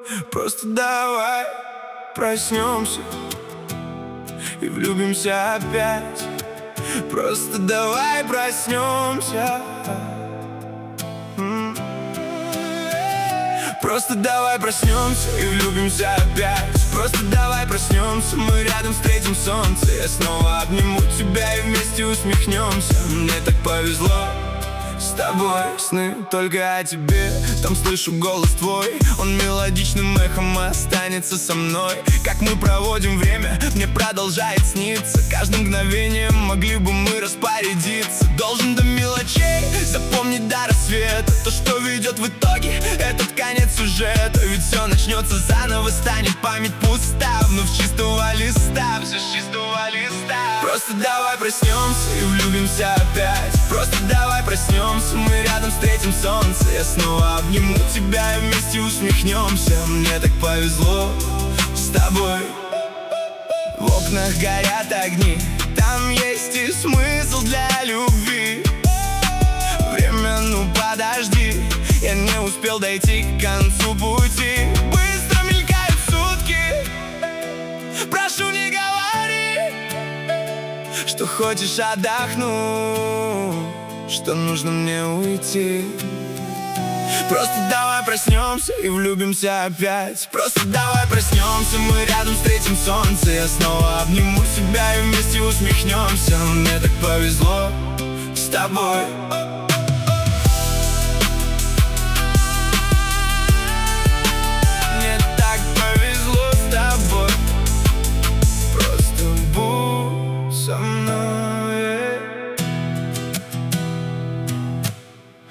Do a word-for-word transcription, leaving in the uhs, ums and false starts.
Просто давай проснемся и влюбимся опять. Просто давай проснемся. М. Просто давай проснемся и влюбимся опять. Просто давай проснемся, мы рядом встретим солнце. Я снова обниму тебя и вместе усмехнемся. Мне так повезло с тобой, сны только о тебе. Там слышу голос твой, он мелодичным эхом останется со мной. Как мы проводим время, мне продолжает сниться. Каждым мгновением могли бы мы распорядиться. Должен до мелочей запомнить до рассвета то, что ведет в итоге этот конец сюжета. Ведь все начнется заново, станет память пуста. Вновь чистого листа, все с чистого листа. Просто давай проснемся и влюбимся опять. Просто давай проснемся, мы рядом встретим солнце. Я снова обниму тебя и вместе усмехнемся. Мне так повезло с тобой. В окнах горят огни, там есть и смысл для любви. Время, ну подожди, я не успел дойти к концу пути. Быстро мелькают сутки, прошу, не говори, что хочешь отдохнуть, что нужно мне уйти. Просто давай проснемся и влюбимся опять. Просто давай проснемся, мы рядом встретим солнце. Я снова обниму себя и вместе усмехнемся. Мне так повезло с тобой.